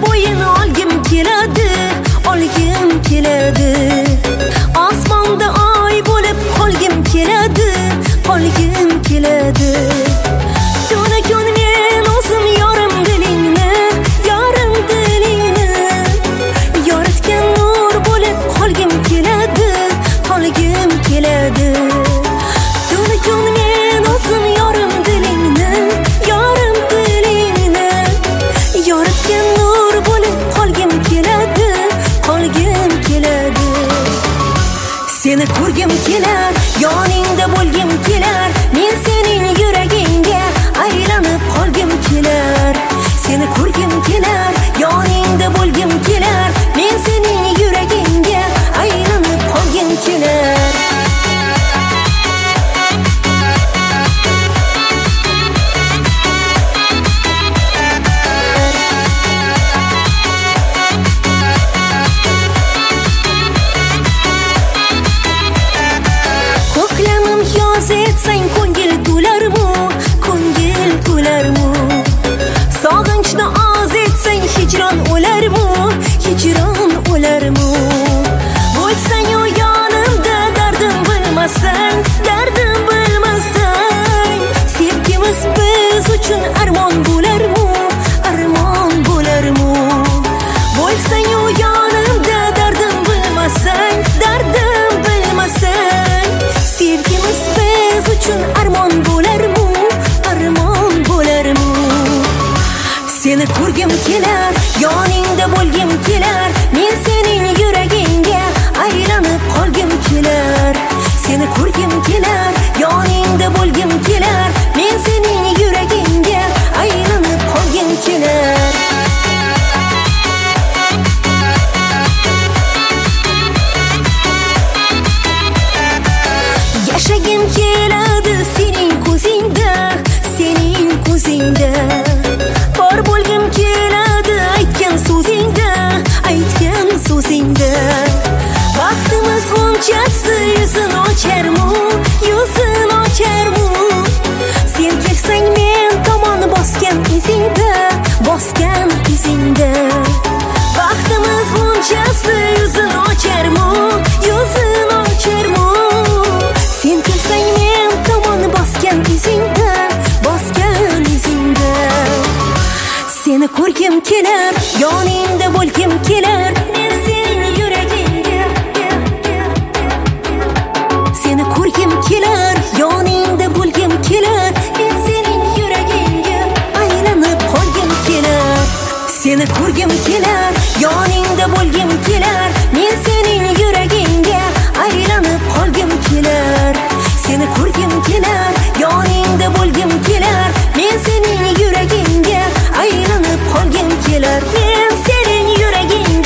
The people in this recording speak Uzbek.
bo'yini olgim keladi, olgim keladi. Osmonda oy bo'lib qolgim keladi, qolgim keladi. Tuna kun men o'zim yorim dilingni, yorim dilingni. Yoritgan nur bo'lib qolgim keladi, qolgim keladi. Tuna kun men o'zim yorim dilingni, yorim dilingni. Yoritgan nur bo'lib qolgim keladi, qolgim keladi. Seni ko'rgim kelar, yoningda bo'lgim kelar. Men sening yuragingga aylanib qolgim kelar. Seni ko'rgim kelar, yoningda bo'lgim kelar. Men sening yuragingga aylanib qolgim kelar. Ko'klamim yoz etsang ko'ngil to'larmu, ko'ngil to'larmu. Sog'inchni oz etsang hijron o'larmu, hijron o'larmu. Bo'lsang-u yonimda dardim bilmasang, dardim bilmasang. Sevgimiz biz uchun armon bo'larmu, armon bo'larmu. Bo'lsang-u yonimda dardim bilmasang, dardim bilmasang. Sevgimiz biz uchun armon bo'larmu, armon bo'larmu. Seni ko'rgim kelar, yoningda bo'lgim kelar. Men sening yuragingga aylanib qolgim kelar. Seni ko'rgim kelar, yoningda bo'lgim kelar. Men sening yuragingga aylanib qolgim kelar. Yashagim keladi sening ko'zingda, sening ko'zingda. Bor bo'lgim keladi aytgan so'zingda, aytgan so'zingda. Baxtimiz g'unchasi yuzini ocharmu, yuzini ocharmu. Sen kelsang men tomon bosgan izingda, bosgan izingda. Baxtimiz g'unchasi yuzini ocharmu, yuzini ocharmu. Sen kelsang men tomon bosgan izingda, bosgan izingda. Seni ko'rgim kelar, yoningda bo'lgim kelar. Men sening yuragingga. Seni ko'rgim kelar, yoningda bo'lgim kelar. Men sening yuragingga aylanib qolgim kelar. Seni ko'rgim kelar, yoningda bo'lgim kelar. Men sening yuragingga aylanib qolgim kelar. Seni ko'rgim kelar, yoningda bo'lgim kelar. Men sening yuragingga aylanib qolgim kelar. Men sening yuragingga